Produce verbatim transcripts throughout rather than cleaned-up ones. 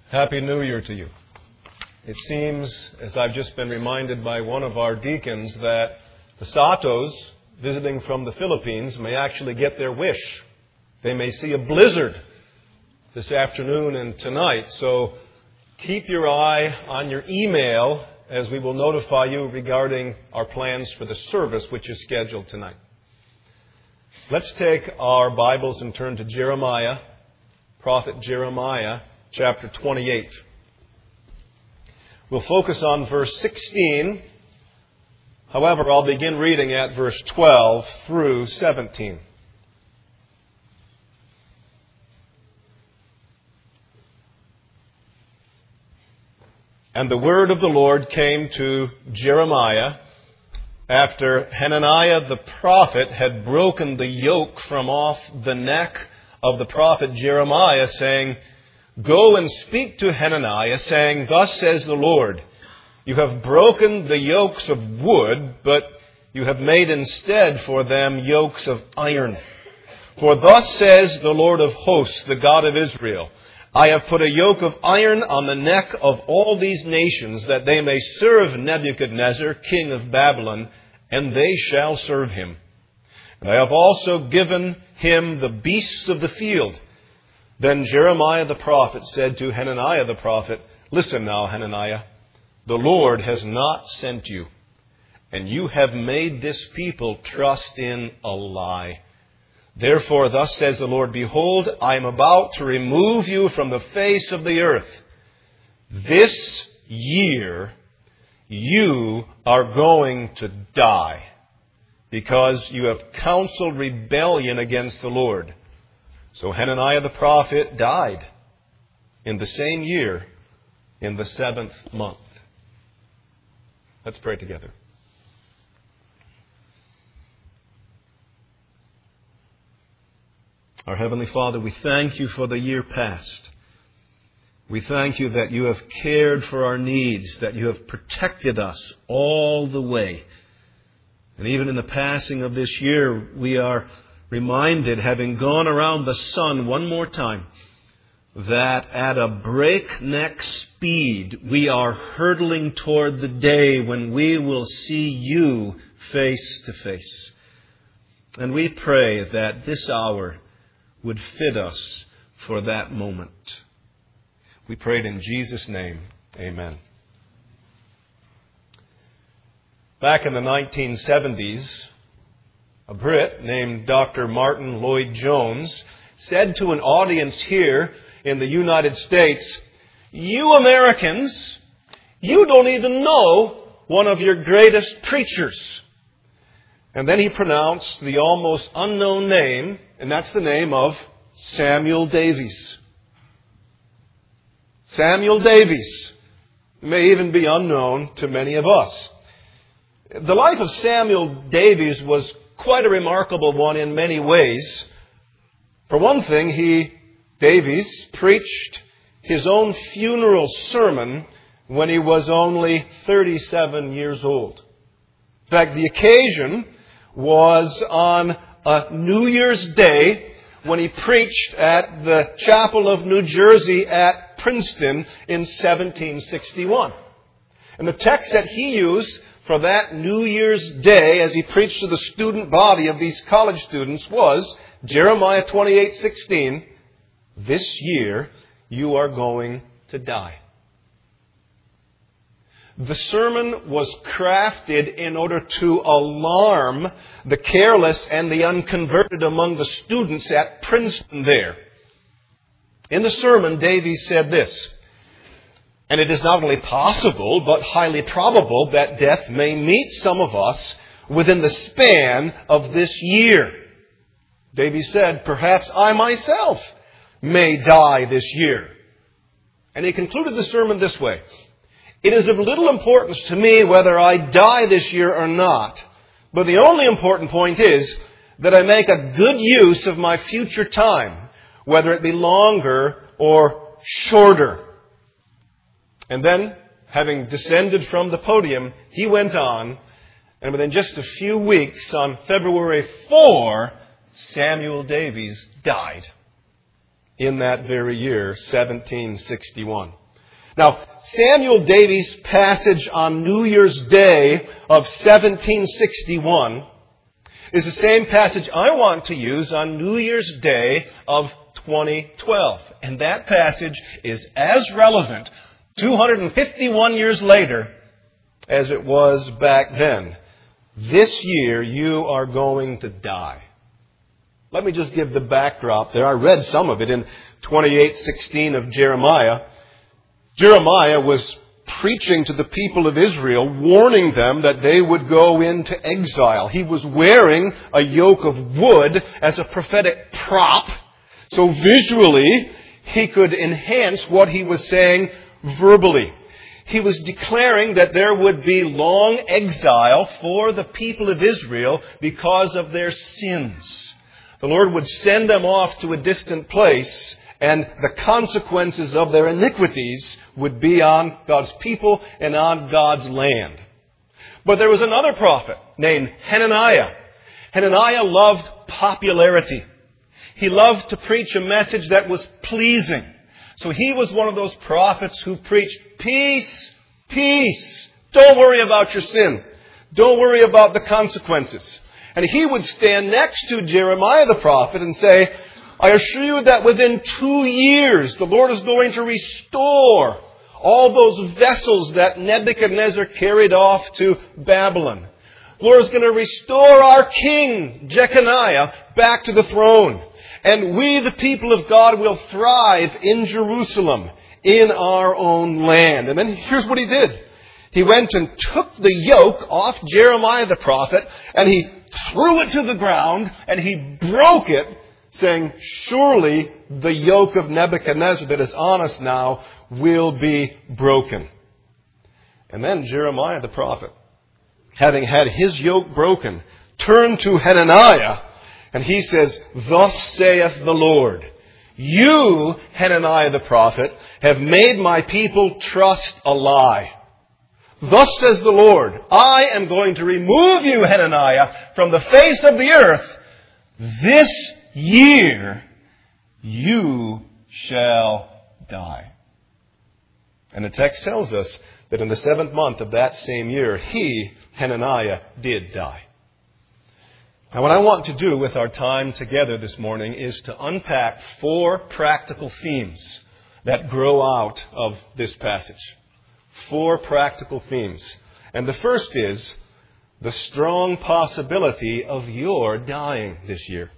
Happy New Year to you. It seems, as I've just been reminded by one of our deacons, that the Satos, visiting from the Philippines, may actually get their wish. They may see a blizzard this afternoon and tonight. So keep your eye on your email as we will notify you regarding our plans for the service, which is scheduled tonight. Let's take our Bibles and turn to Jeremiah, prophet Jeremiah, chapter twenty-eight. We'll focus on verse sixteen. However, I'll begin reading at verse twelve through seventeen. And the word of the Lord came to Jeremiah after Hananiah the prophet had broken the yoke from off the neck of the prophet Jeremiah, saying, "Go and speak to Hananiah, saying, Thus says the Lord, you have broken the yokes of wood, but you have made instead for them yokes of iron. For thus says the Lord of hosts, the God of Israel, I have put a yoke of iron on the neck of all these nations, that they may serve Nebuchadnezzar, king of Babylon, and they shall serve him. And I have also given him the beasts of the field." Then Jeremiah the prophet said to Hananiah the prophet, "Listen now, Hananiah, the Lord has not sent you, and you have made this people trust in a lie. Therefore, thus says the Lord, Behold, I am about to remove you from the face of the earth. This year you are going to die, because you have counseled rebellion against the Lord." So Hananiah the prophet died in the same year, in the seventh month. Let's pray together. Our Heavenly Father, we thank you for the year past. We thank you that you have cared for our needs, that you have protected us all the way. And even in the passing of this year, we are reminded, having gone around the sun one more time, that at a breakneck speed we are hurtling toward the day when we will see you face to face. And we pray that this hour would fit us for that moment. We prayed in Jesus' name. Amen. Back in the nineteen seventies, a Brit named Doctor Martin Lloyd-Jones said to an audience here in the United States, "You Americans, you don't even know one of your greatest preachers." And then he pronounced the almost unknown name, and that's the name of Samuel Davies. Samuel Davies may even be unknown to many of us. The life of Samuel Davies was quite a remarkable one in many ways. For one thing, he, Davies, preached his own funeral sermon when he was only thirty-seven years old. In fact, the occasion was on a New Year's Day when he preached at the Chapel of New Jersey at Princeton in seventeen sixty-one. And the text that he used for that New Year's Day, as he preached to the student body of these college students, was Jeremiah twenty-eight sixteen. "This year you are going to die." The sermon was crafted in order to alarm the careless and the unconverted among the students at Princeton there. In the sermon, Davies said this, "And it is not only possible, but highly probable that death may meet some of us within the span of this year." Davies said, "Perhaps I myself may die this year." And he concluded the sermon this way, "It is of little importance to me whether I die this year or not, but the only important point is that I make a good use of my future time, whether it be longer or shorter." And then, having descended from the podium, he went on, and within just a few weeks, on February fourth, Samuel Davies died in that very year, seventeen sixty-one. Now, Samuel Davies' passage on New Year's Day of seventeen sixty-one is the same passage I want to use on New Year's Day of twenty twelve. And that passage is as relevant two hundred fifty-one years later as it was back then. This year you are going to die. Let me just give the backdrop there. I read some of it in twenty-eight sixteen of Jeremiah. Jeremiah was preaching to the people of Israel, warning them that they would go into exile. He was wearing a yoke of wood as a prophetic prop, so visually he could enhance what he was saying verbally. He was declaring that there would be long exile for the people of Israel because of their sins. The Lord would send them off to a distant place, and the consequences of their iniquities would be on God's people and on God's land. But there was another prophet named Hananiah. Hananiah loved popularity. He loved to preach a message that was pleasing. So he was one of those prophets who preached peace, peace. Don't worry about your sin. Don't worry about the consequences. And he would stand next to Jeremiah the prophet and say, I assure you that within two years the Lord is going to restore all those vessels that Nebuchadnezzar carried off to Babylon. The Lord is going to restore our king, Jeconiah, back to the throne. And we, the people of God, will thrive in Jerusalem, in our own land. And then here's what he did. He went and took the yoke off Jeremiah the prophet, and he threw it to the ground, and he broke it, saying, surely the yoke of Nebuchadnezzar that is on us now will be broken. And then Jeremiah the prophet, having had his yoke broken, turned to Hananiah, and he says, thus saith the Lord, you, Hananiah the prophet, have made my people trust a lie. Thus says the Lord, I am going to remove you, Hananiah, from the face of the earth. This year you shall die. And the text tells us that in the seventh month of that same year, he, Hananiah, did die. Now, what I want to do with our time together this morning is to unpack four practical themes that grow out of this passage. Four practical themes. And the first is the strong possibility of your dying this year.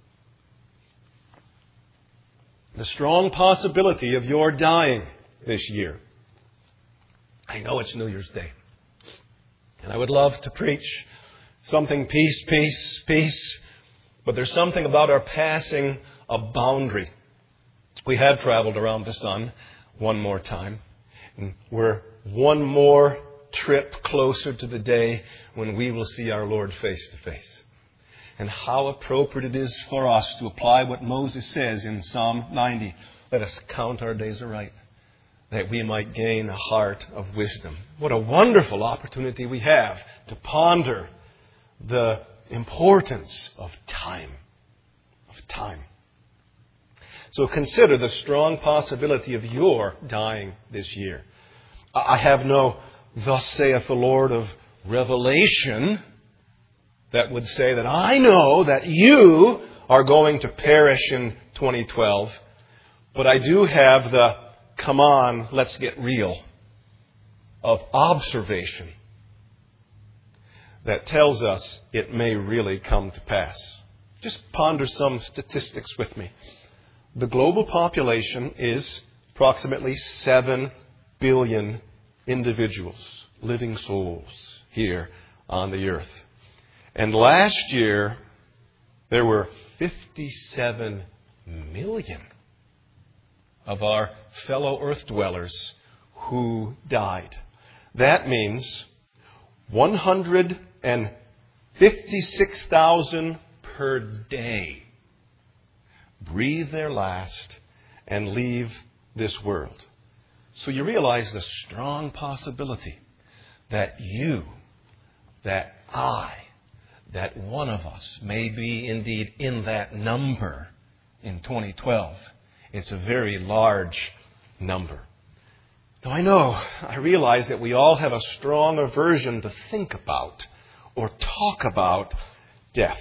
The strong possibility of your dying this year. I know it's New Year's Day. And I would love to preach something peace, peace, peace. But there's something about our passing a boundary. We have traveled around the sun one more time. And we're one more trip closer to the day when we will see our Lord face to face. And how appropriate it is for us to apply what Moses says in Psalm ninety. Let us count our days aright, that we might gain a heart of wisdom. What a wonderful opportunity we have to ponder the importance of time. Of time. So consider the strong possibility of your dying this year. I have no thus saith the Lord of revelation that would say that I know that you are going to perish in twenty twelve. But I do have the come on, let's get real of observation that tells us it may really come to pass. Just ponder some statistics with me. The global population is approximately seven billion individuals, living souls here on the earth. And last year, there were fifty-seven million of our fellow earth dwellers who died. That means one hundred fifty-six thousand per day breathe their last and leave this world. So you realize the strong possibility that you, that I, that one of us may be indeed in that number in twenty twelve. It's a very large number. Now I know, I realize that we all have a strong aversion to think about or talk about death.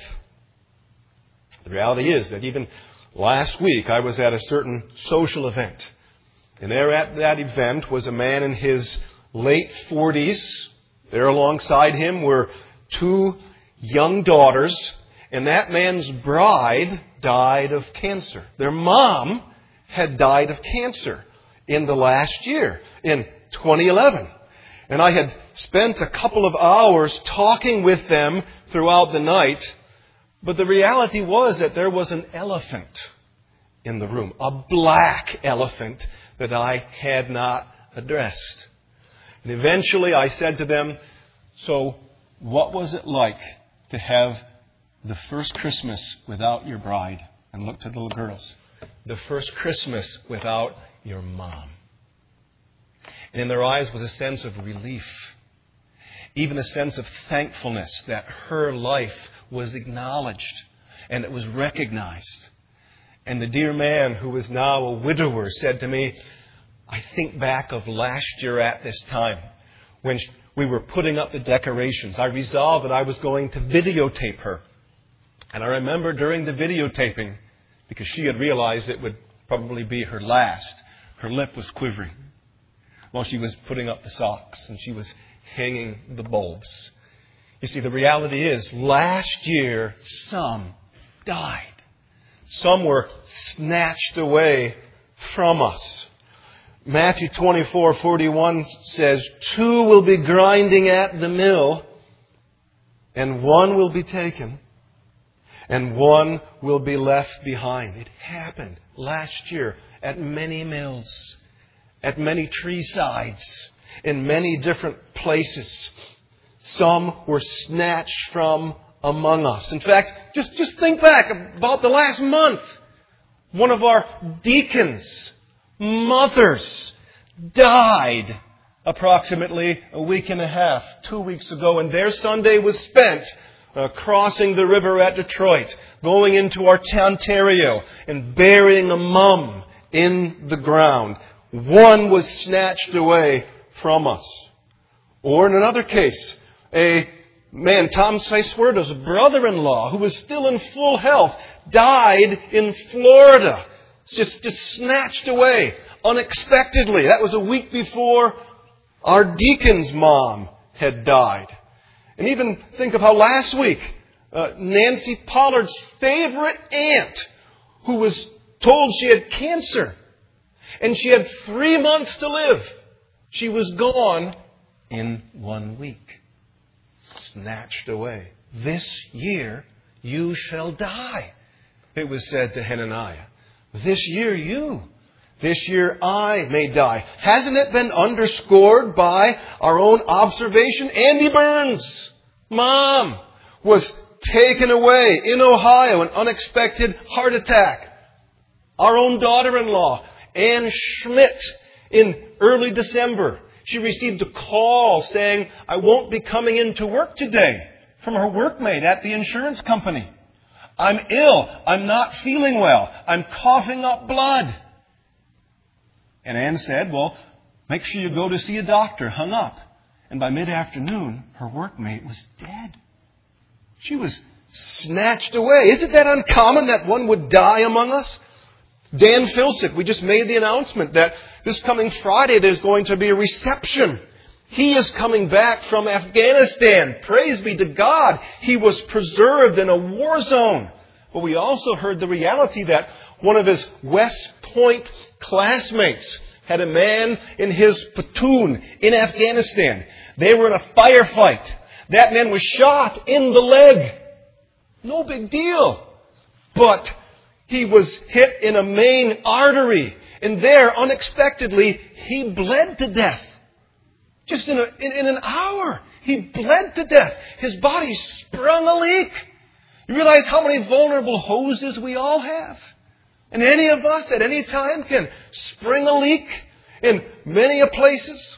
The reality is that even last week I was at a certain social event. And there at that event was a man in his late forties. There alongside him were two young daughters. And that man's bride died of cancer. Their mom had died of cancer in the last year, in twenty eleven. And I had spent a couple of hours talking with them throughout the night. But the reality was that there was an elephant in the room, a black elephant that I had not addressed. And eventually I said to them, so what was it like to have the first Christmas without your bride? And looked at the little girls. The first Christmas without your mom. And in their eyes was a sense of relief. Even a sense of thankfulness that her life was acknowledged and it was recognized. And the dear man, who is now a widower, said to me, I think back of last year at this time when we were putting up the decorations. I resolved that I was going to videotape her. And I remember during the videotaping, because she had realized it would probably be her last, her lip was quivering while she was putting up the socks and she was hanging the bulbs. You see, the reality is, last year, some died. Some were snatched away from us. Matthew twenty-four forty-one says, two will be grinding at the mill, and one will be taken, and one will be left behind. It happened last year at many mills, at many tree sides, in many different places. Some were snatched from among us. In fact, just, just think back about the last month. One of our deacons' mothers died approximately a week and a half, two weeks ago, and their Sunday was spent uh, crossing the river at Detroit, going into Ontario and burying a mum in the ground. One was snatched away from us. Or in another case, a man, Tom Seiswerda's brother-in-law, who was still in full health, died in Florida. Just, just snatched away unexpectedly. That was a week before our deacon's mom had died. And even think of how last week, uh, Nancy Pollard's favorite aunt, who was told she had cancer, and she had three months to live, she was gone in one week. Snatched away. This year you shall die, it was said to Hananiah. This year you, this year I may die. Hasn't it been underscored by our own observation? Andy Burns, mom, was taken away in Ohio, an unexpected heart attack. Our own daughter-in-law, Ann Schmidt, in early December, she received a call saying, I won't be coming into work today, from her workmate at the insurance company. I'm ill. I'm not feeling well. I'm coughing up blood. And Anne said, well, make sure you go to see a doctor. Hung up. And by mid-afternoon, her workmate was dead. She was snatched away. Isn't that uncommon that one would die among us? Dan Filsick, we just made the announcement that this coming Friday there's going to be a reception. He is coming back from Afghanistan. Praise be to God. He was preserved in a war zone. But we also heard the reality that one of his West Point classmates had a man in his platoon in Afghanistan. They were in a firefight. That man was shot in the leg. No big deal. But he was hit in a main artery. And there, unexpectedly, he bled to death. Just in, a, in, in an hour, he bled to death. His body sprung a leak. You realize how many vulnerable hoses we all have? And any of us at any time can spring a leak in many a places.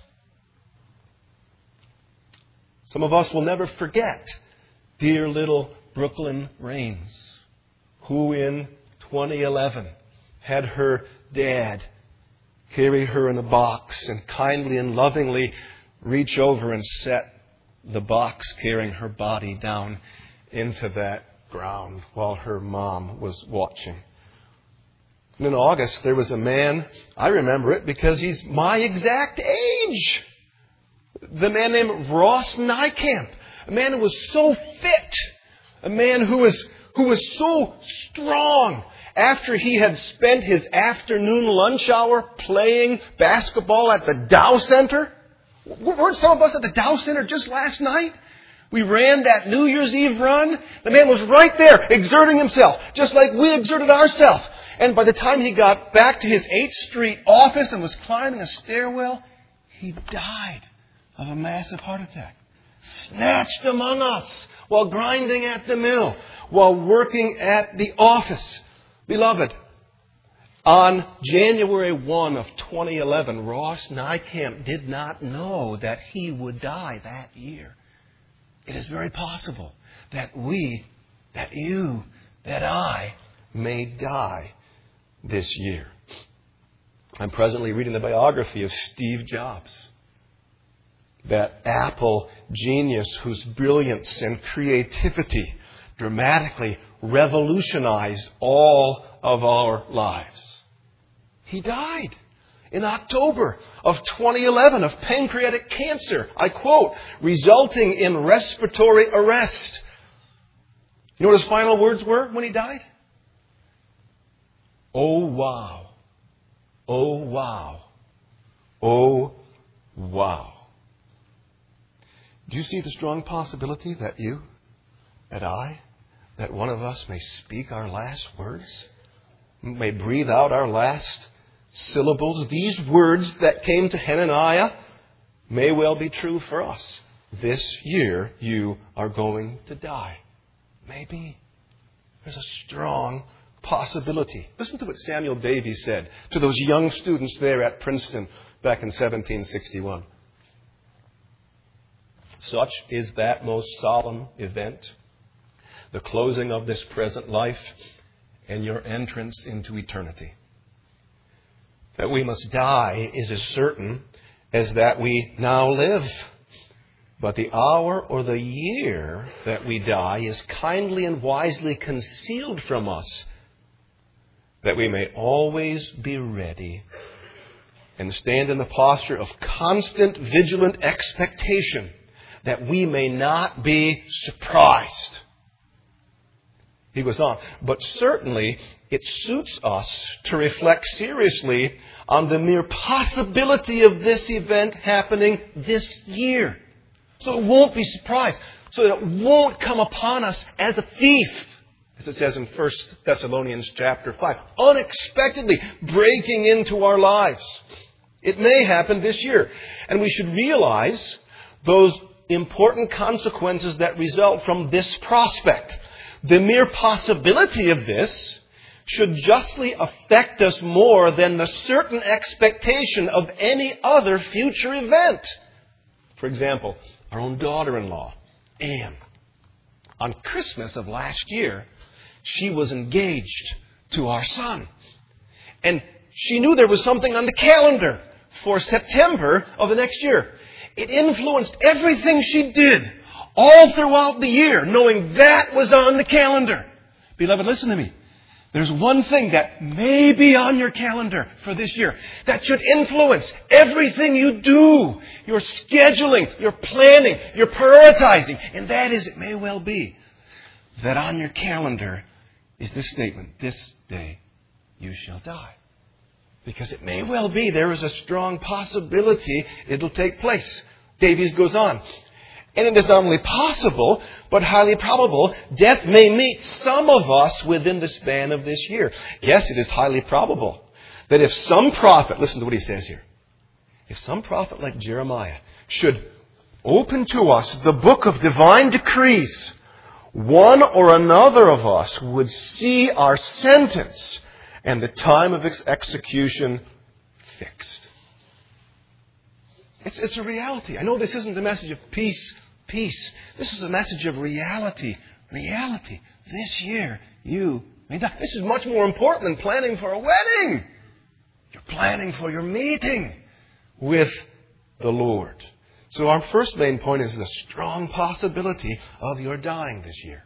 Some of us will never forget dear little Brooklyn Rains, who in twenty eleven had her dad carry her in a box and kindly and lovingly reach over and set the box carrying her body down into that ground while her mom was watching. And in August, there was a man, I remember it because he's my exact age. The man named Ross Nykamp. A man who was so fit. A man who was, who was so strong. After he had spent his afternoon lunch hour playing basketball at the Dow Center. Weren't some of us at the Dow Center just last night? We ran that New Year's Eve run. The man was right there exerting himself, just like we exerted ourselves. And by the time he got back to his eighth Street office and was climbing a stairwell, he died of a massive heart attack. Snatched among us while grinding at the mill, while working at the office. Beloved, on January first of twenty eleven, Ross Nykamp did not know that he would die that year. It is very possible that we, that you, that I may die this year. I'm presently reading the biography of Steve Jobs, that Apple genius whose brilliance and creativity dramatically revolutionized all of our lives. He died in October of twenty eleven of pancreatic cancer, I quote, resulting in respiratory arrest. You know what his final words were when he died? Oh, wow. Oh, wow. Oh, wow. Do you see the strong possibility that you, that I, that one of us may speak our last words? May breathe out our last syllables? These words that came to Hananiah may well be true for us. This year you are going to die. Maybe. There's a strong possibility. Listen to what Samuel Davies said to those young students there at Princeton back in seventeen sixty-one. Such is that most solemn event, the closing of this present life and your entrance into eternity. That we must die is as certain as that we now live. But the hour or the year that we die is kindly and wisely concealed from us, that we may always be ready and stand in the posture of constant, vigilant expectation, that we may not be surprised. He goes on, but certainly it suits us to reflect seriously on the mere possibility of this event happening this year. So it won't be surprised. So that it won't come upon us as a thief, as it says in First Thessalonians chapter five, unexpectedly breaking into our lives. It may happen this year. And we should realize those important consequences that result from this prospect. The mere possibility of this should justly affect us more than the certain expectation of any other future event. For example, our own daughter-in-law, Anne, on Christmas of last year, she was engaged to our son. And she knew there was something on the calendar for September of the next year. It influenced everything she did all throughout the year, knowing that was on the calendar. Beloved, listen to me. There's one thing that may be on your calendar for this year that should influence everything you do, your scheduling, your planning, your prioritizing. And that is, it may well be that on your calendar is this statement, this day you shall die. Because it may well be there is a strong possibility it'll take place. Davies goes on. And it is not only possible, but highly probable, death may meet some of us within the span of this year. Yes, it is highly probable that if some prophet, listen to what he says here, if some prophet like Jeremiah should open to us the book of divine decrees, one or another of us would see our sentence and the time of its execution fixed. It's, it's a reality. I know this isn't the message of peace, peace. This is a message of reality. Reality. This year, you may die. This is much more important than planning for a wedding. You're planning for your meeting with the Lord. So our first main point is the strong possibility of your dying this year.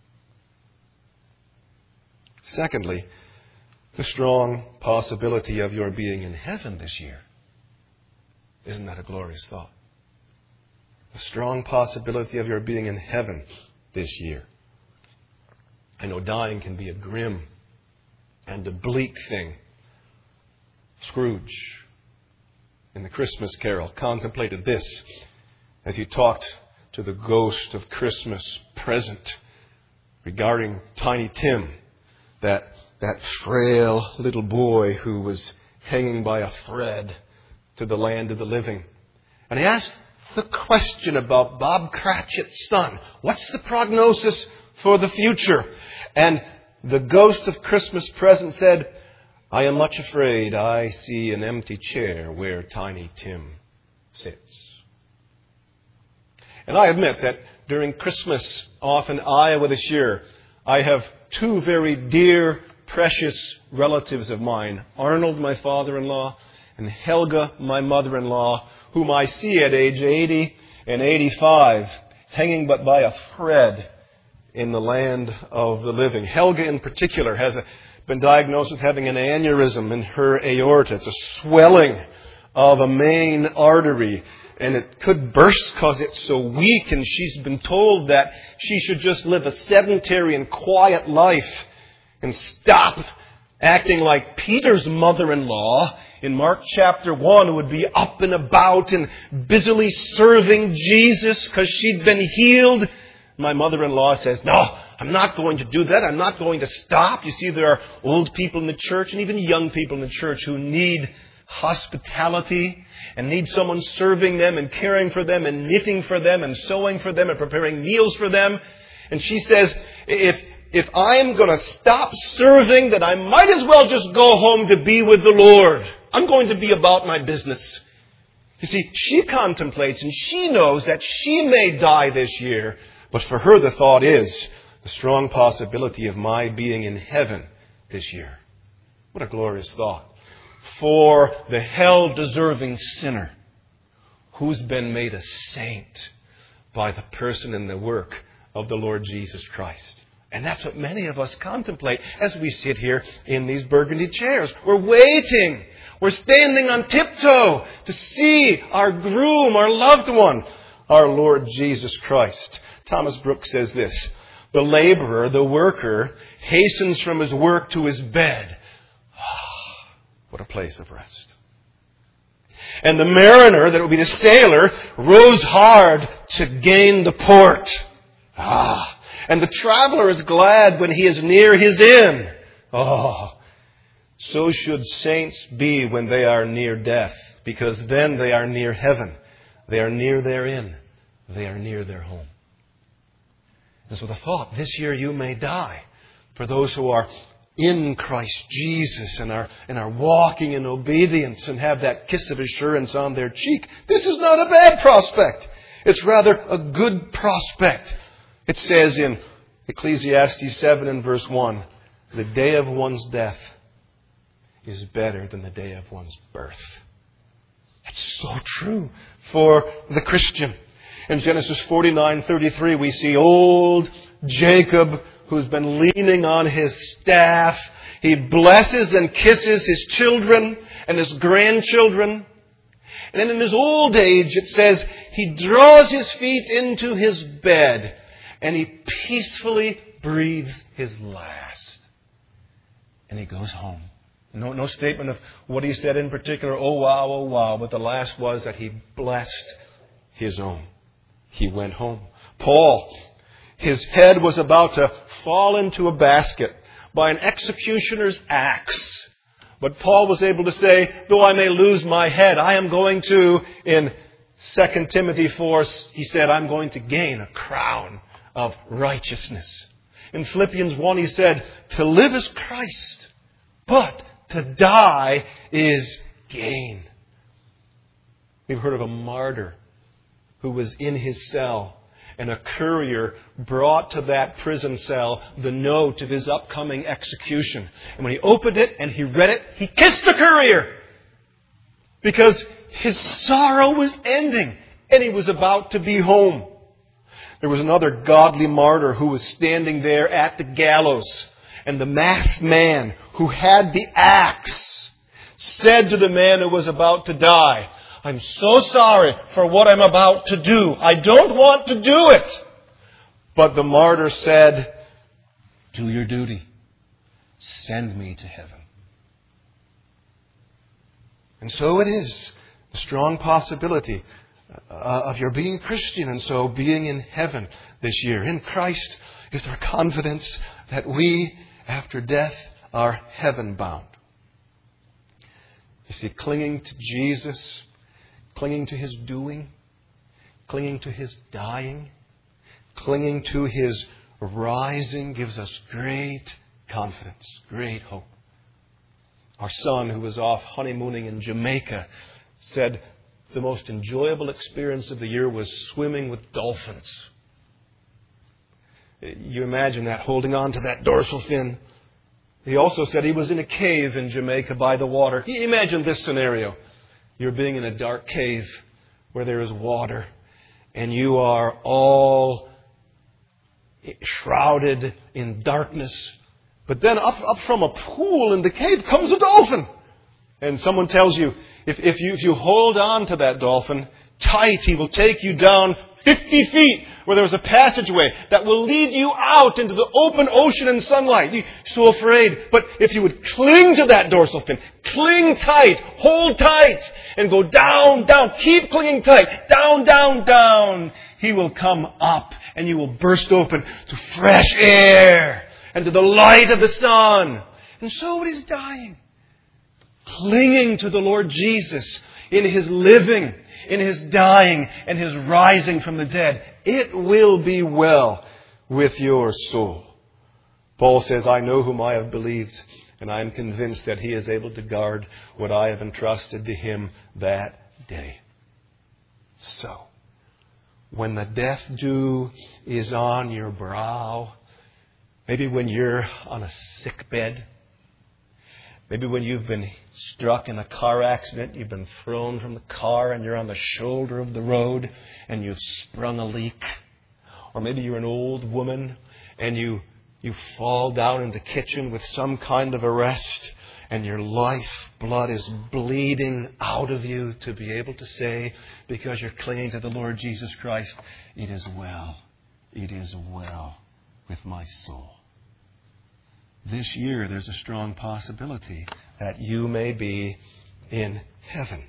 Secondly, the strong possibility of your being in heaven this year. Isn't that a glorious thought? The strong possibility of your being in heaven this year. I know dying can be a grim and a bleak thing. Scrooge, in the Christmas Carol, contemplated this as he talked to the ghost of Christmas present regarding Tiny Tim, that, that frail little boy who was hanging by a thread to the land of the living. And he asked the question about Bob Cratchit's son. What's the prognosis for the future? And the ghost of Christmas present said, I am much afraid I see an empty chair where Tiny Tim sits. And I admit that during Christmas off in Iowa this year, I have two very dear, precious relatives of mine, Arnold, my father-in-law, and Helga, my mother-in-law, whom I see at age eighty and eighty-five, hanging but by a thread in the land of the living. Helga in particular has a, been diagnosed with having an aneurysm in her aorta. It's a swelling of a main artery, and it could burst because it's so weak, and she's been told that she should just live a sedentary and quiet life and stop acting like Peter's mother-in-law in Mark chapter one, who would be up and about and busily serving Jesus because she'd been healed. My mother-in-law says, no, I'm not going to do that. I'm not going to stop. You see, there are old people in the church and even young people in the church who need hospitality and need someone serving them and caring for them and knitting for them and sewing for them and preparing meals for them. And she says, if if I'm going to stop serving, then I might as well just go home to be with the Lord. I'm going to be about my business. You see, she contemplates and she knows that she may die this year. But for her, the thought is the strong possibility of my being in heaven this year. What a glorious thought. For the hell-deserving sinner who's been made a saint by the person and the work of the Lord Jesus Christ. And that's what many of us contemplate as we sit here in these burgundy chairs. We're waiting. We're standing on tiptoe to see our groom, our loved one, our Lord Jesus Christ. Thomas Brooks says this, the laborer, the worker, hastens from his work to his bed. What a place of rest. And the mariner, that would be the sailor, rows hard to gain the port. Ah. And the traveler is glad when he is near his inn. Oh. So should saints be when they are near death, because then they are near heaven. They are near their inn. They are near their home. And so the thought, this year you may die. For those who are in Christ Jesus and are, and are walking in obedience and have that kiss of assurance on their cheek, this is not a bad prospect. It's rather a good prospect. It says in Ecclesiastes seven and verse one, the day of one's death is better than the day of one's birth. That's so true for the Christian. In Genesis forty-nine thirty-three, we see old Jacob, who's been leaning on his staff. He blesses and kisses his children and his grandchildren. And then in his old age, it says, he draws his feet into his bed and he peacefully breathes his last. And he goes home. No, no statement of what he said in particular, oh wow, oh wow. But the last was that he blessed his own. He went home. Paul, his head was about to fall into a basket by an executioner's axe. But Paul was able to say, though I may lose my head, I am going to, in Second Timothy four, he said, I'm going to gain a crown of righteousness. In Philippians one, he said, to live is Christ, but to die is gain. We've heard of a martyr who was in his cell. and a courier brought to that prison cell the note of his upcoming execution. And when he opened it and he read it, he kissed the courier because his sorrow was ending and he was about to be home. There was another godly martyr who was standing there at the gallows, and the masked man who had the axe said to the man who was about to die, "I'm so sorry for what I'm about to do. I don't want to do it." But the martyr said, "Do your duty. Send me to heaven." And so it is a strong possibility uh, of your being a Christian and so being in heaven this year. In Christ is our confidence that we, after death, are heaven bound. You see, clinging to Jesus, clinging to His doing, clinging to His dying, clinging to His rising gives us great confidence, great hope. Our son, who was off honeymooning in Jamaica, said the most enjoyable experience of the year was swimming with dolphins. You imagine that, holding on to that dorsal fin. He also said he was in a cave in Jamaica by the water. Imagine this scenario. You're being in a dark cave where there is water, and you are all shrouded in darkness. But then up, up from a pool in the cave comes a dolphin. And someone tells you, if, if you, if you hold on to that dolphin tight, he will take you down fifty feet where there's a passageway that will lead you out into the open ocean and sunlight. You're so afraid. But if you would cling to that dorsal fin, cling tight, hold tight, and go down, down, keep clinging tight, down, down, down, he will come up and you will burst open to fresh air and to the light of the sun. And so it is dying. Clinging to the Lord Jesus in His living, in His dying, and His rising from the dead. It will be well with your soul. Paul says, "I know whom I have believed, and I am convinced that He is able to guard what I have entrusted to Him that day." So, when the death dew is on your brow, maybe when you're on a sick bed, maybe when you've been struck in a car accident, you've been thrown from the car and you're on the shoulder of the road and you've sprung a leak. Or maybe you're an old woman and you, you fall down in the kitchen with some kind of arrest and your life blood is bleeding out of you to be able to say, because you're clinging to the Lord Jesus Christ, "It is well, it is well with my soul." This year, there's a strong possibility that you may be in heaven.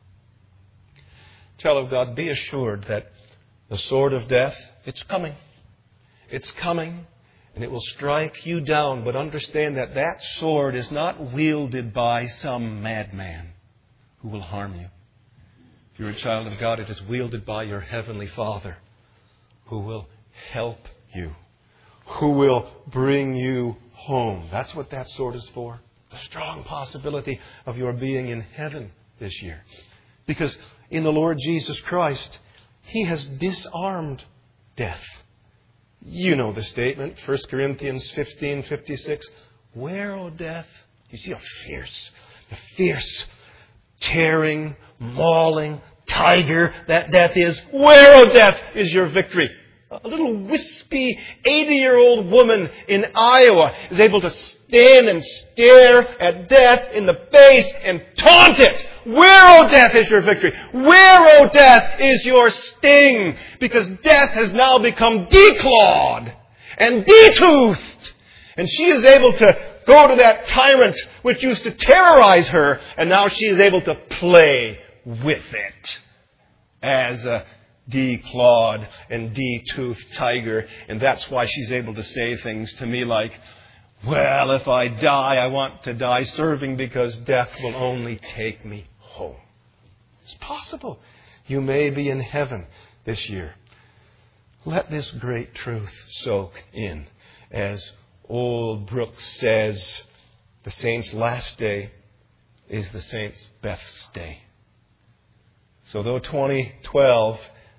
Child of God, be assured that the sword of death, it's coming. It's coming, and it will strike you down. But understand that that sword is not wielded by some madman who will harm you. If you're a child of God, it is wielded by your Heavenly Father who will help you, who will bring you home. That's what that sword is for. The strong possibility of your being in heaven this year. Because in the Lord Jesus Christ, He has disarmed death. You know the statement, First Corinthians fifteen fifty-six. "Where, O death?" You see how fierce, the fierce, tearing, mauling tiger that death is. "Where, O death, is your victory?" A little wispy eighty-year-old woman in Iowa is able to stand and stare at death in the face and taunt it. "Where, O death, is your victory? Where, O death, is your sting?" Because death has now become declawed and detoothed. And she is able to go to that tyrant which used to terrorize her, and now she is able to play with it as a declawed and detoothed tiger. And that's why she's able to say things to me like, "Well, if I die, I want to die serving, because death will only take me home." It's possible you may be in heaven this year. Let this great truth soak in. As old Brooks says, the saint's last day is the saint's best day. So though twenty twelve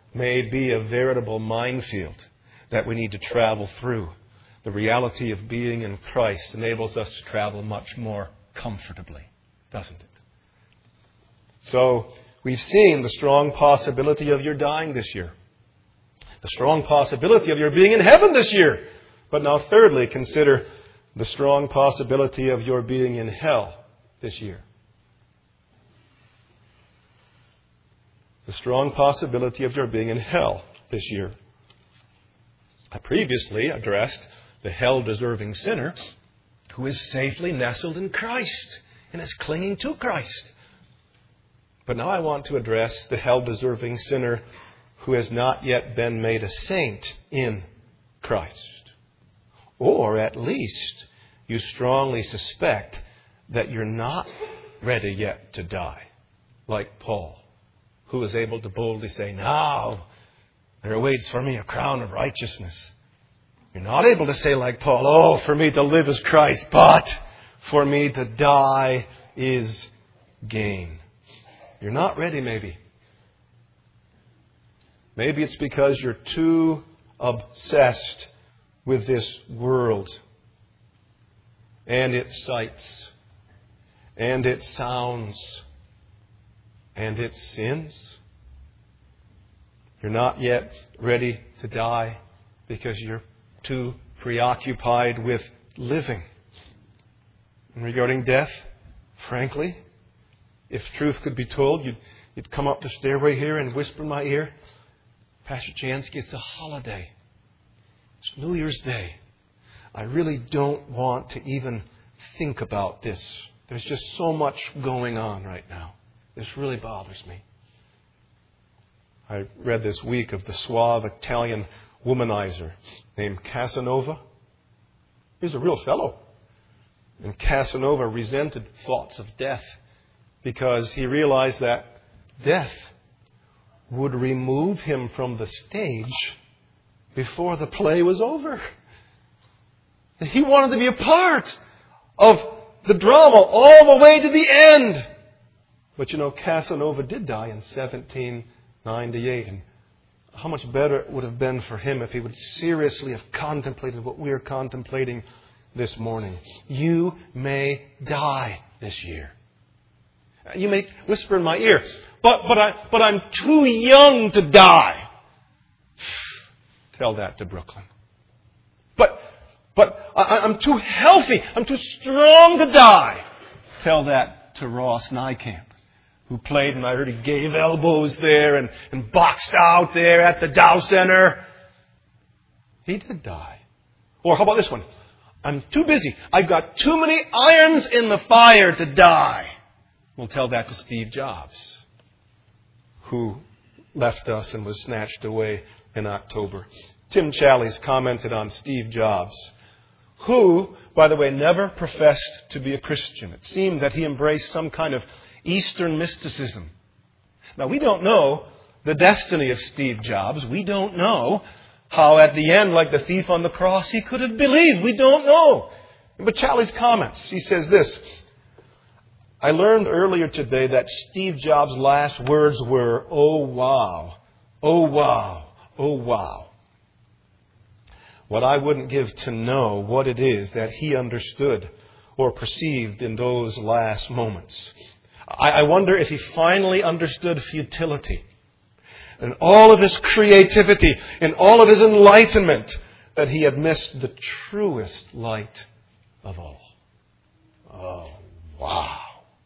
may be a veritable minefield that we need to travel through. The reality of being in Christ enables us to travel much more comfortably, doesn't it? So, we've seen the strong possibility of your dying this year. The strong possibility of your being in heaven this year. But now thirdly, consider the strong possibility of your being in hell this year. The strong possibility of your being in hell this year. I previously addressed the hell-deserving sinner who is safely nestled in Christ and is clinging to Christ. But now I want to address the hell-deserving sinner who has not yet been made a saint in Christ. Or at least you strongly suspect that you're not ready yet to die, like Paul, who was able to boldly say, "Now there awaits for me a crown of righteousness." You're not able to say like Paul, "Oh, for me to live is Christ, but for me to die is gain." You're not ready, maybe. Maybe it's because you're too obsessed with this world and its sights and its sounds and its sins. You're not yet ready to die because you're too preoccupied with living. And regarding death, frankly, if truth could be told, you'd, you'd come up the stairway here and whisper in my ear, "Pastor Jansky, it's a holiday. It's New Year's Day. I really don't want to even think about this. There's just so much going on right now. This really bothers me." I read this week of the suave Italian womanizer named Casanova. He was a real fellow. And Casanova resented thoughts of death because he realized that death would remove him from the stage before the play was over. And he wanted to be a part of the drama all the way to the end. But you know, Casanova did die in seventeen ninety-eight. And how much better it would have been for him if he would seriously have contemplated what we are contemplating this morning. You may die this year. You may whisper in my ear, but but I but I'm too young to die. Tell that to Brooklyn. But but I, I'm too healthy. I'm too strong to die. Tell that to Ross Nykamp, who played, and I heard he gave elbows there and, and boxed out there at the Dow Center. He did die. Or how about this one? I'm too busy. I've got too many irons in the fire to die. We'll tell that to Steve Jobs, who left us and was snatched away in October. Tim Challies commented on Steve Jobs, who, by the way, never professed to be a Christian. It seemed that he embraced some kind of Eastern mysticism. Now, we don't know the destiny of Steve Jobs. We don't know how at the end, like the thief on the cross, he could have believed. We don't know. But Challies comments. He says this, "I learned earlier today that Steve Jobs' last words were, 'Oh, wow, oh, wow, oh, wow.' What I wouldn't give to know what it is that he understood or perceived in those last moments. I wonder if he finally understood futility and all of his creativity and all of his enlightenment, that he had missed the truest light of all." Oh, wow.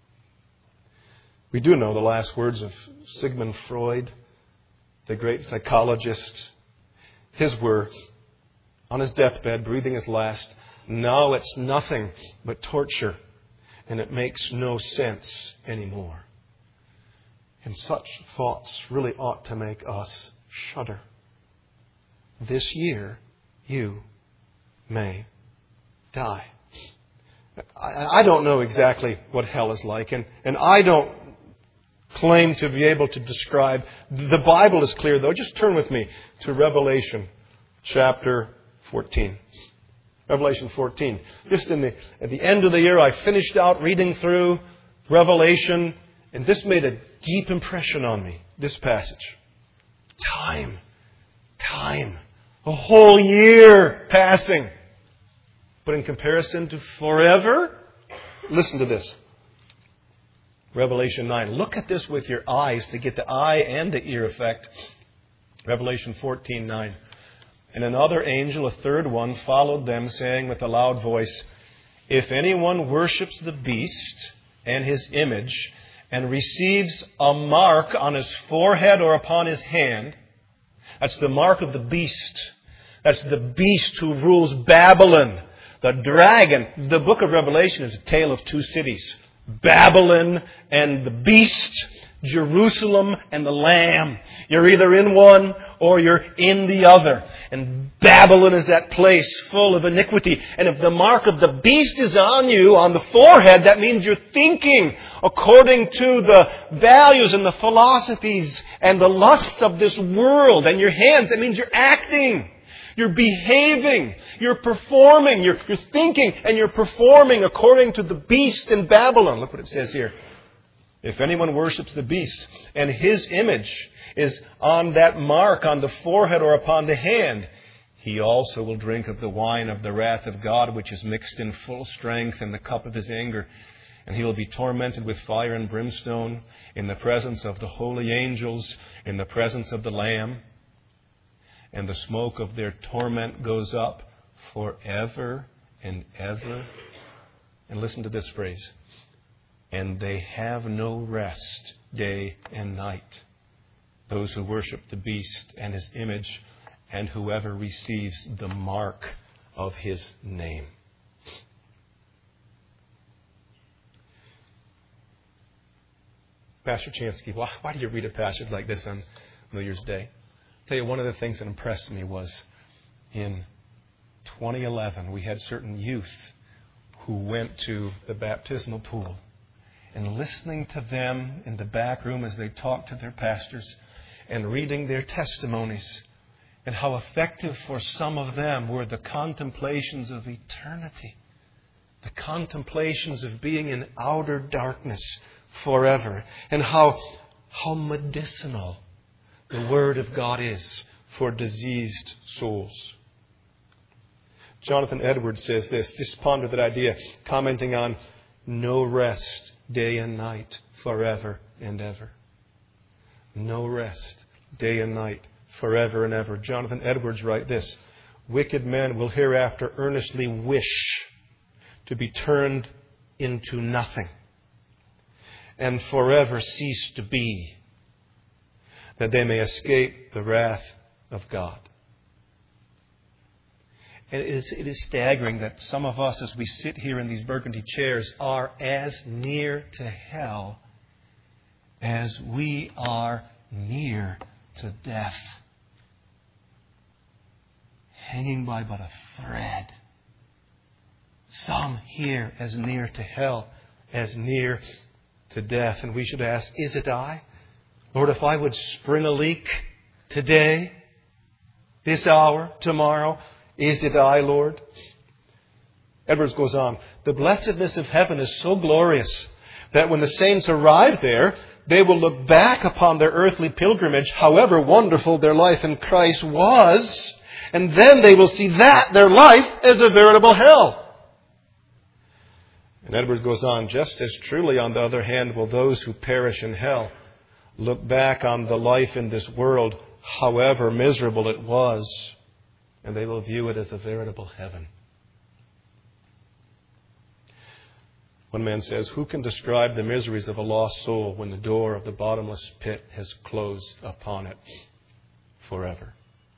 We do know the last words of Sigmund Freud, the great psychologist. His words on his deathbed, breathing his last, "Now it's nothing but torture, and it makes no sense anymore." And such thoughts really ought to make us shudder. This year, you may die. I, I don't know exactly what hell is like, and, and I don't claim to be able to describe. The Bible is clear, though. Just turn with me to Revelation chapter fourteen. Revelation fourteen. Just in the at the end of the year, I finished out reading through Revelation, and this made a deep impression on me, this passage. Time. Time. A whole year passing. But in comparison to forever, listen to this. Revelation nine. Look at this with your eyes to get the eye and the ear effect. Revelation fourteen nine. And another angel, a third one, followed them, saying with a loud voice, if anyone worships the beast and his image, and receives a mark on his forehead or upon his hand, that's the mark of the beast. That's the beast who rules Babylon. The dragon. The book of Revelation is a tale of two cities. Babylon and the beast. Jerusalem and the Lamb. You're either in one or you're in the other. And Babylon is that place full of iniquity. And if the mark of the beast is on you, on the forehead, that means you're thinking according to the values and the philosophies and the lusts of this world. And your hands, that means you're acting. You're behaving. You're performing. You're, you're thinking and you're performing according to the beast in Babylon. Look what it says here. If anyone worships the beast and his image is on that mark on the forehead or upon the hand, he also will drink of the wine of the wrath of God, which is mixed in full strength in the cup of his anger. And he will be tormented with fire and brimstone in the presence of the holy angels, in the presence of the Lamb. And the smoke of their torment goes up forever and ever. And listen to this phrase. And they have no rest day and night. Those who worship the beast and his image, and whoever receives the mark of his name. Pastor Chansky, why, why do you read a passage like this on New Year's Day? I'll tell you, one of the things that impressed me was in twenty eleven, we had certain youth who went to the baptismal pool. And listening to them in the back room as they talked to their pastors and reading their testimonies, and how effective for some of them were the contemplations of eternity, the contemplations of being in outer darkness forever, and how, how medicinal the Word of God is for diseased souls. Jonathan Edwards says this, just ponder that idea, commenting on no rest day and night forever and ever. No rest day and night forever and ever. Jonathan Edwards writes this, wicked men will hereafter earnestly wish to be turned into nothing and forever cease to be, that they may escape the wrath of God. And it is, it is staggering that some of us, as we sit here in these burgundy chairs, are as near to hell as we are near to death. Hanging by but a thread. Some here as near to hell as near to death. And we should ask, is it I? Lord, if I would spring a leak today, this hour, tomorrow, is it I, Lord? Edwards goes on, the blessedness of heaven is so glorious that when the saints arrive there, they will look back upon their earthly pilgrimage, however wonderful their life in Christ was, and then they will see that, their life, as a veritable hell. And Edwards goes on, just as truly, on the other hand, will those who perish in hell look back on the life in this world, however miserable it was, and they will view it as a veritable heaven. One man says, who can describe the miseries of a lost soul when the door of the bottomless pit has closed upon it forever?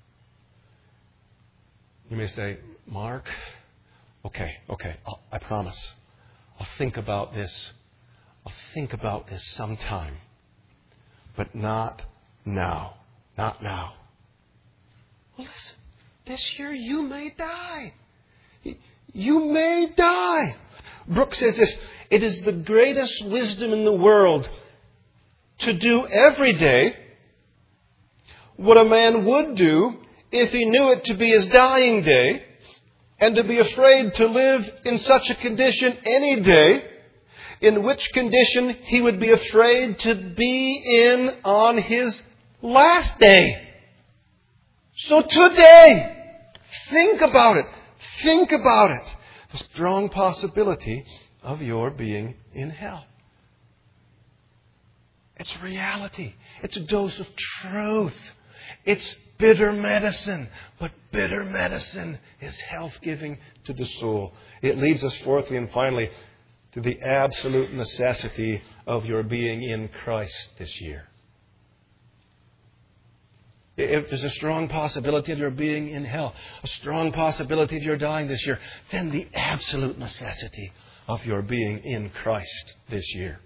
You may say, Mark, okay, okay, I'll, I promise. I'll think about this. I'll think about this sometime. But not now. Not now. Well, listen. This year you may die. You may die. Brooks says this, it is the greatest wisdom in the world to do every day what a man would do if he knew it to be his dying day, and to be afraid to live in such a condition any day, in which condition he would be afraid to be in on his last day. So today, think about it. Think about it. The strong possibility of your being in hell. It's reality. It's a dose of truth. It's bitter medicine. But bitter medicine is health-giving to the soul. It leads us fourthly and finally to the absolute necessity of your being in Christ this year. If there's a strong possibility of your being in hell, a strong possibility of your dying this year, then the absolute necessity of your being in Christ this year.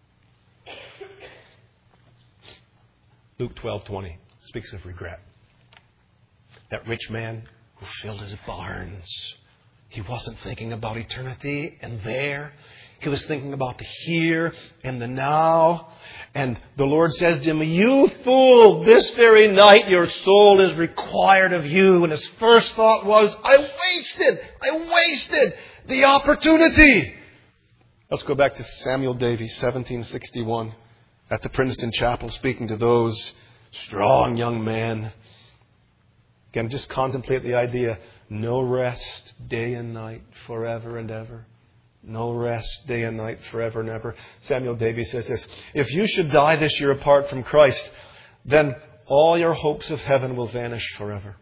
Luke twelve twenty speaks of regret. That rich man who filled his barns, he wasn't thinking about eternity and there. He was thinking about the here and the now. And the Lord says to him, "You fool, this very night your soul is required of you." And his first thought was, I wasted, I wasted the opportunity. Let's go back to Samuel Davies, seventeen sixty-one, at the Princeton Chapel, speaking to those strong young men. Again, just contemplate the idea, no rest day and night, forever and ever. No rest day and night, forever and ever. Samuel Davies says this, "If you should die this year apart from Christ, then all your hopes of heaven will vanish forever.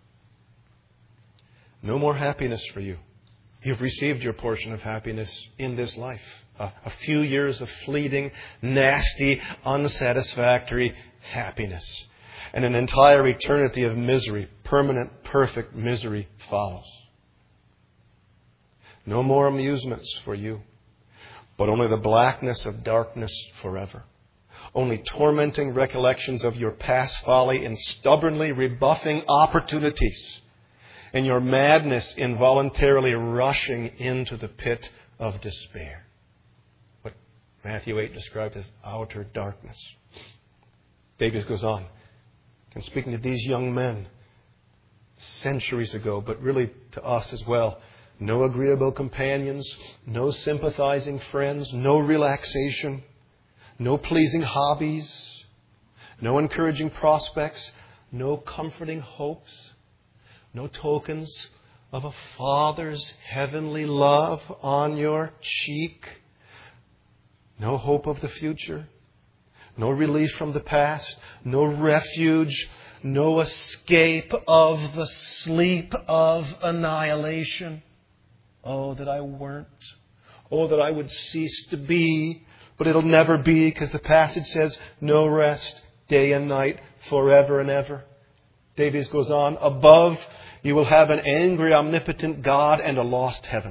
No more happiness for you. You've received your portion of happiness in this life. A, a few years of fleeting, nasty, unsatisfactory happiness. And an entire eternity of misery, permanent, perfect misery follows. No more amusements for you, but only the blackness of darkness forever. Only tormenting recollections of your past folly and stubbornly rebuffing opportunities, and your madness involuntarily rushing into the pit of despair." What Matthew eight described as outer darkness. Davies goes on, and speaking to these young men centuries ago, but really to us as well, no agreeable companions, no sympathizing friends, no relaxation, no pleasing hobbies, no encouraging prospects, no comforting hopes, no tokens of a Father's heavenly love on your cheek, no hope of the future, no relief from the past, no refuge, no escape of the sleep of annihilation. Oh, that I weren't. Oh, that I would cease to be. But it'll never be, because the passage says, no rest, day and night, forever and ever. Davies goes on, above you will have an angry, omnipotent God and a lost heaven.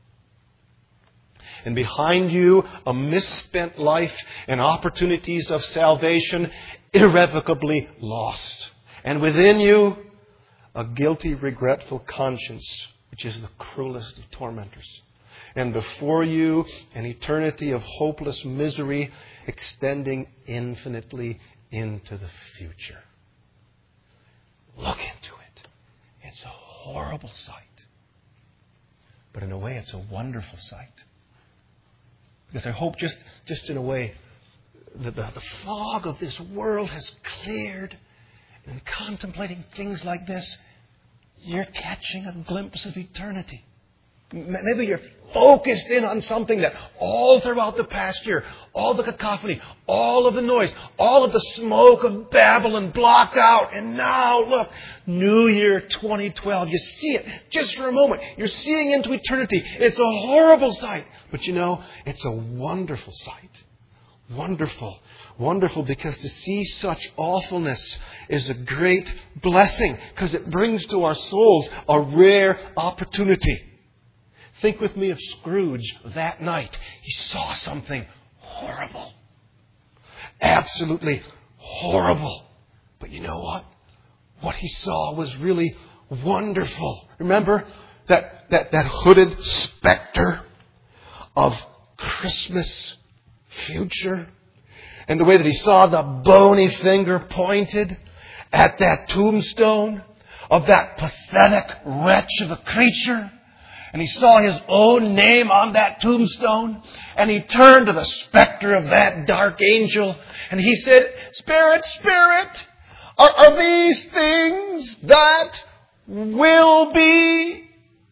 And behind you, a misspent life and opportunities of salvation irrevocably lost. And within you, a guilty, regretful conscience, which is the cruelest of tormentors. And before you, an eternity of hopeless misery extending infinitely into the future. Look into it. It's a horrible sight. But in a way, it's a wonderful sight. Because I hope just, just in a way, that the, the fog of this world has cleared. And contemplating things like this, you're catching a glimpse of eternity. Maybe you're focused in on something that all throughout the past year, all the cacophony, all of the noise, all of the smoke of Babylon blocked out. And now, look, New Year twenty twelve, you see it just for a moment. You're seeing into eternity. It's a horrible sight. But you know, it's a wonderful sight. Wonderful. Wonderful, because to see such awfulness is a great blessing, because it brings to our souls a rare opportunity. Think with me of Scrooge that night. He saw something horrible. Absolutely horrible. But you know what? What he saw was really wonderful. Remember that, that, that hooded specter of Christmas future? And the way that he saw the bony finger pointed at that tombstone of that pathetic wretch of a creature. And he saw his own name on that tombstone. And he turned to the specter of that dark angel. And he said, Spirit, Spirit, are, are these things that will be?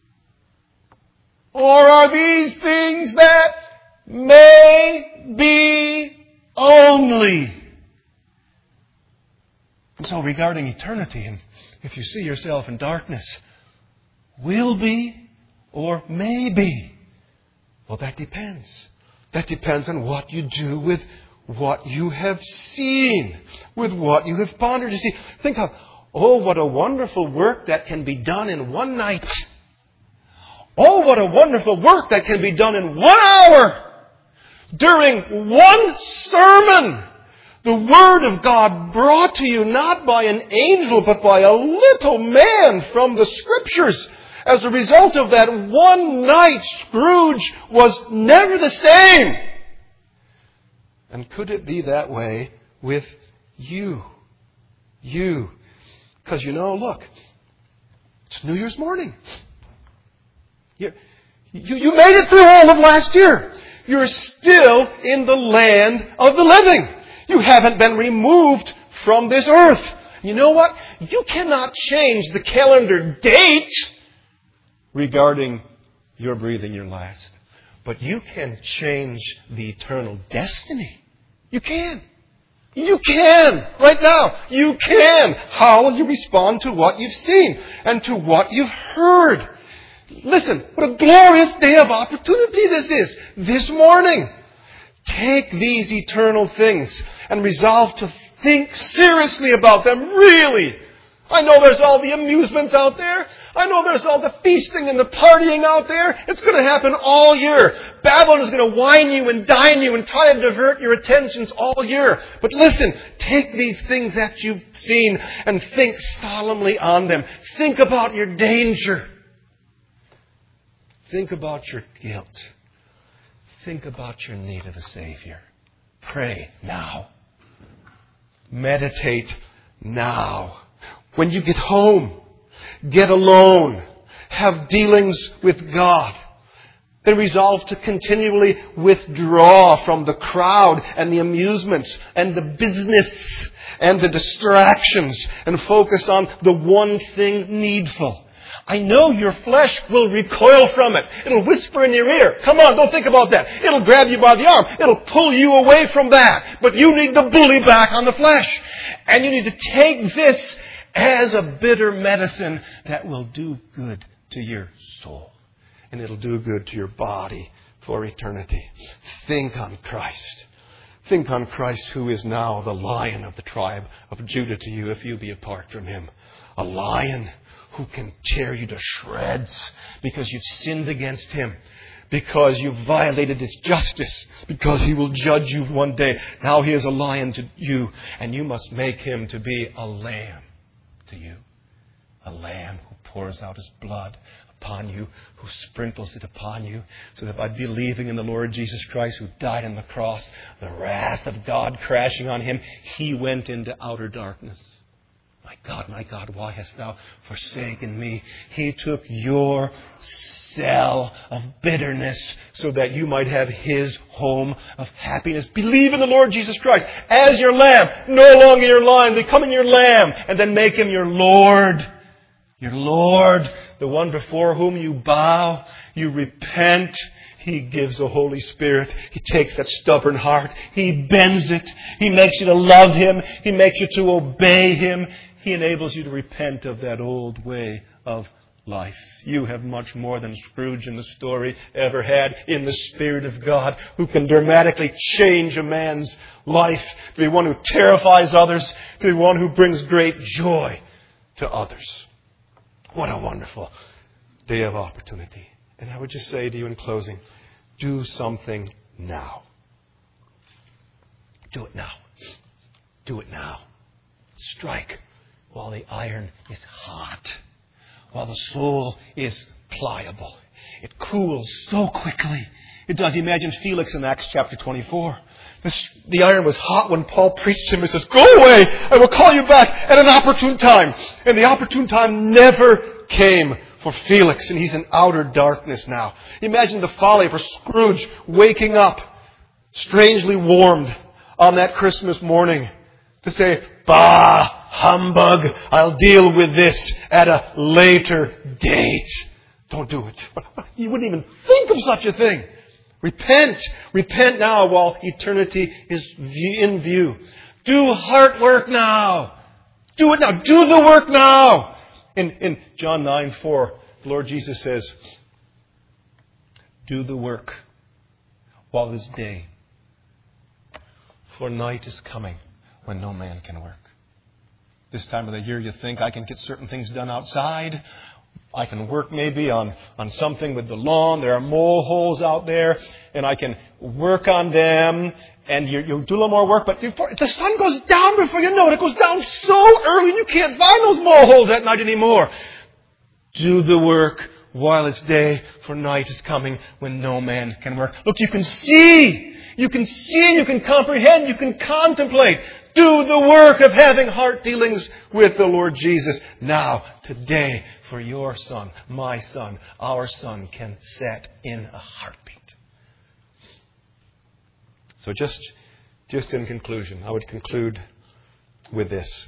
Or are these things that may be only? And so regarding eternity, and if you see yourself in darkness, will be or may be? Well, that depends. That depends on what you do with what you have seen, with what you have pondered. You see, think of, oh, what a wonderful work that can be done in one night. Oh, what a wonderful work that can be done in one hour. During one sermon. The Word of God brought to you not by an angel, but by a little man from the Scriptures. As a result of that one night, Scrooge was never the same. And could it be that way with you? You. Because you know, look, it's New Year's morning. You, you, you made it through all of last year. You're still in the land of the living. You haven't been removed from this earth. You know what? You cannot change the calendar date regarding your breathing your last. But you can change the eternal destiny. You can. You can. Right now. You can. How will you respond to what you've seen and to what you've heard? Listen, what a glorious day of opportunity this is. This morning. Take these eternal things and resolve to think seriously about them, really. I know there's all the amusements out there. I know there's all the feasting and the partying out there. It's going to happen all year. Babylon is going to wine you and dine you and try to divert your attentions all year. But listen, take these things that you've seen and think solemnly on them. Think about your danger. Think about your guilt. Think about your need of a Savior. Pray now. Meditate now. When you get home, get alone. Have dealings with God. Then resolve to continually withdraw from the crowd and the amusements and the business and the distractions and focus on the one thing needful. I know your flesh will recoil from it. It'll whisper in your ear, come on, don't think about that. It'll grab you by the arm. It'll pull you away from that. But you need the bully back on the flesh. And you need to take this as a bitter medicine that will do good to your soul. And it'll do good to your body for eternity. Think on Christ. Think on Christ, who is now the Lion of the tribe of Judah to you if you be apart from Him. A lion who can tear you to shreds because you've sinned against Him, because you've violated His justice, because He will judge you one day. Now He is a lion to you, and you must make Him to be a lamb to you. A lamb who pours out His blood upon you, who sprinkles it upon you, so that by believing in the Lord Jesus Christ, who died on the cross, the wrath of God crashing on Him, He went into outer darkness. My God, my God, why hast thou forsaken me? He took your cell of bitterness so that you might have His home of happiness. Believe in the Lord Jesus Christ as your lamb, no longer your lion, becoming your lamb, and then make Him your Lord. Your Lord, the one before whom you bow, you repent. He gives the Holy Spirit. He takes that stubborn heart. He bends it. He makes you to love Him. He makes you to obey Him. He enables you to repent of that old way of life. You have much more than Scrooge in the story ever had in the Spirit of God, who can dramatically change a man's life to be one who terrifies others, to be one who brings great joy to others. What a wonderful day of opportunity. And I would just say to you in closing, do something now. Do it now. Do it now. Strike while the iron is hot, while the soul is pliable. It cools so quickly. It does. Imagine Felix in Acts chapter twenty-four. This, the iron was hot when Paul preached to him. He says, go away, I will call you back at an opportune time. And the opportune time never came for Felix, and he's in outer darkness now. Imagine the folly for Scrooge waking up, strangely warmed on that Christmas morning, to say, bah, humbug, I'll deal with this at a later date. Don't do it. You wouldn't even think of such a thing. Repent. Repent now while eternity is in view. Do heart work now. Do it now. Do the work now. In, in John nine four, the Lord Jesus says, do the work while it is day. For night is coming when no man can work. This time of the year you think, I can get certain things done outside. I can work maybe on, on something with the lawn. There are mole holes out there, and I can work on them. And you, you do a little more work, but before, the sun goes down before you know it. It goes down so early, you can't find those mole holes at night anymore. Do the work while it's day, for night is coming when no man can work. Look, you can see. You can see, you can comprehend, you can contemplate. Do the work of having heart dealings with the Lord Jesus now, today, for your son, my son, our son can set in a heartbeat. So just, just in conclusion, I would conclude with this.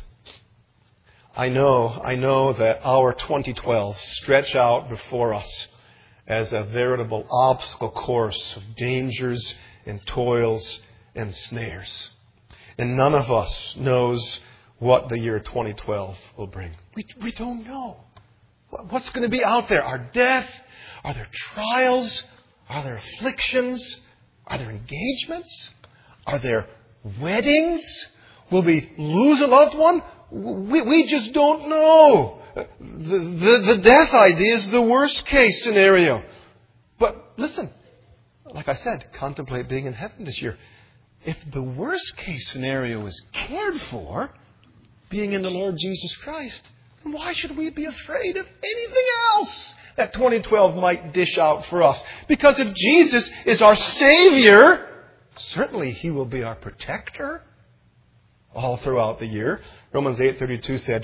I know, I know that our twenty twelve stretch out before us as a veritable obstacle course of dangers and toils and snares. And none of us knows what the year twenty twelve will bring. We, we don't know. What's going to be out there? Are death? Are there trials? Are there afflictions? Are there engagements? Are there weddings? Will we lose a loved one? We, we just don't know. The, the, the death idea is the worst case scenario. But listen, like I said, contemplate being in heaven this year. If the worst case scenario is cared for, being in the Lord Jesus Christ, then why should we be afraid of anything else that twenty twelve might dish out for us? Because if Jesus is our Savior, certainly He will be our protector all throughout the year. Romans eight thirty-two said,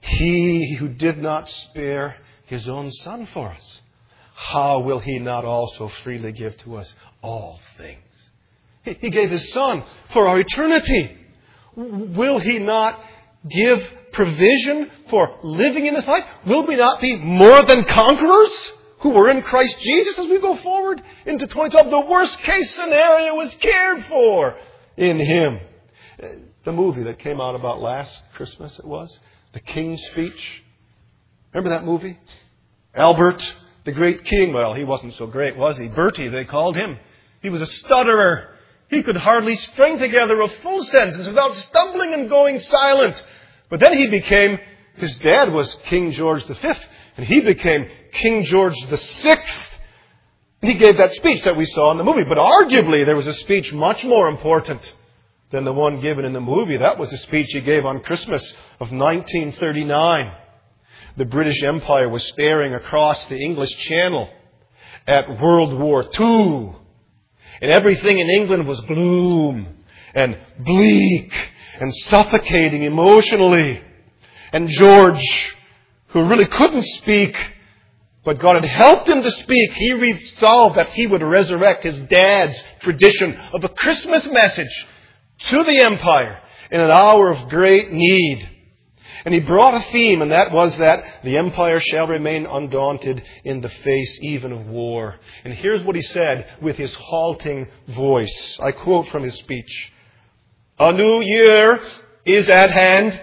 He who did not spare His own Son for us, how will He not also freely give to us all things? He gave His Son for our eternity. Will He not give provision for living in this life? Will we not be more than conquerors who are in Christ Jesus as we go forward into twenty twelve? The worst case scenario is cared for in Him. The movie that came out about last Christmas, it was, The King's Speech. Remember that movie? Albert, the great king. Well, he wasn't so great, was he? Bertie, they called him. He was a stutterer. He could hardly string together a full sentence without stumbling and going silent. But then he became, his dad was King George the Fifth, and he became King George the Sixth. And he gave that speech that we saw in the movie. But arguably there was a speech much more important than the one given in the movie. That was the speech he gave on Christmas of nineteen thirty-nine. The British Empire was staring across the English Channel at World War Two. And everything in England was gloom and bleak and suffocating emotionally. And George, who really couldn't speak, but God had helped him to speak, he resolved that he would resurrect his dad's tradition of a Christmas message to the empire in an hour of great need. And he brought a theme, and that was that the empire shall remain undaunted in the face even of war. And here's what he said with his halting voice. I quote from his speech. A new year is at hand.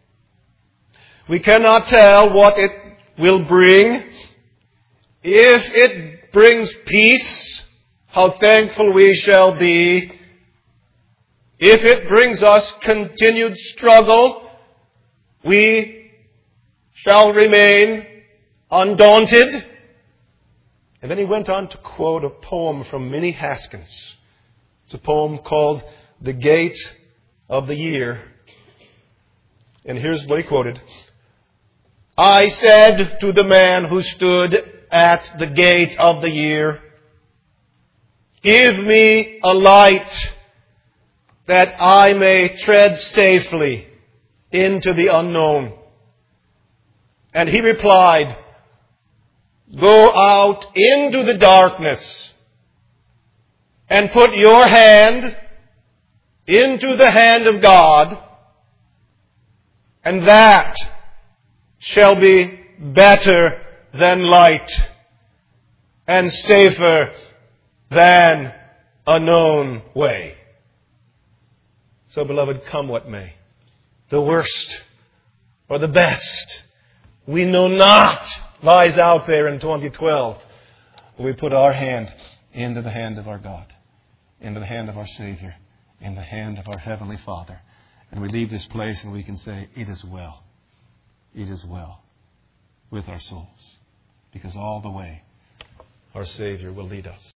We cannot tell what it will bring. If it brings peace, how thankful we shall be. If it brings us continued struggle, we shall remain undaunted. And then he went on to quote a poem from Minnie Haskins. It's a poem called The Gate of the Year. And here's what he quoted. I said to the man who stood at the gate of the year, give me a light that I may tread safely into the unknown. And he replied, go out into the darkness and put your hand into the hand of God And that shall be better than light and safer than a known way. So, beloved, come what may, the worst or the best, we know not, lies out there in twenty twelve. We put our hand into the hand of our God, into the hand of our Savior, in the hand of our Heavenly Father. And we leave this place and we can say, it is well. It is well with our souls. Because all the way, our Savior will lead us.